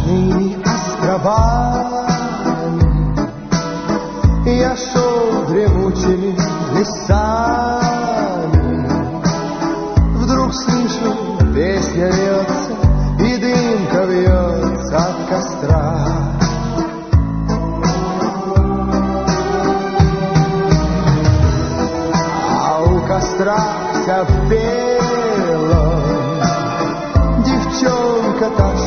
ночными островами я шел дремучими лесами. Вдруг слышу, песня льется, и дымка вьется от костра. А у костра вся в белом девчонка та